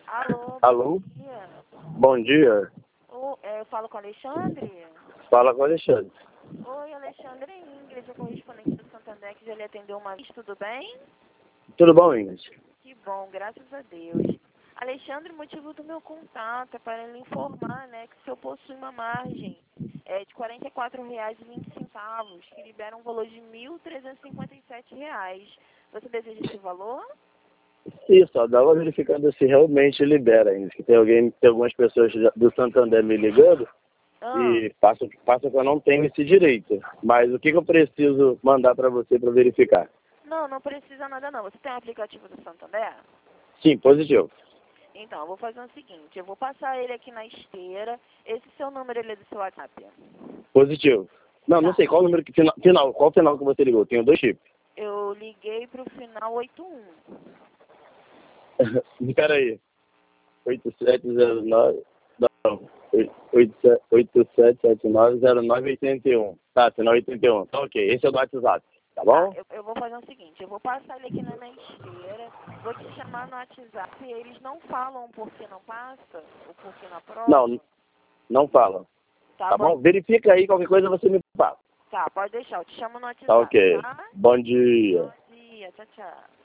Alô, Alô? bom dia. Bom dia. Eu falo com o Alexandre? Fala com o Alexandre. Oi, Alexandre, é Ingrid, sou correspondente do Santander, que já lhe atendeu uma vez, tudo bem? Tudo bom, Ingrid? Que bom, graças a Deus. Alexandre, o motivo do meu contato é para lhe informar, né, que o senhor possui uma margem de R$ 44,20, que libera um valor de R$ 1.357. Você deseja esse valor? Isso, só dava verificando se realmente libera, Ingrid. Que tem algumas pessoas do Santander me ligando e passam que eu não tenho esse direito. Mas o que eu preciso mandar para você para verificar? Não, não precisa nada não. Você tem um aplicativo do Santander? Sim, positivo. Então, eu vou fazer o seguinte, eu vou passar ele aqui na esteira. Esse seu número, ele é do seu WhatsApp? Positivo. Não, Tá. não sei qual o número que qual final que você ligou? Tenho dois tipos. Eu liguei pro final 81. Espera aí. 8709. Não. 87790981. Tá, final 81. Tá, ok. Esse é o do WhatsApp. Tá bom? Tá, eu vou fazer o seguinte, eu vou passar ele aqui na minha esteira, vou te chamar no WhatsApp e eles não falam o porquê não passa, o porquê não aprova. Não, não fala. Tá bom? Verifica aí, qualquer coisa você me fala. Tá, pode deixar, eu te chamo no WhatsApp, Tá ok. tá? Bom dia. Bom dia, tchau, tchau.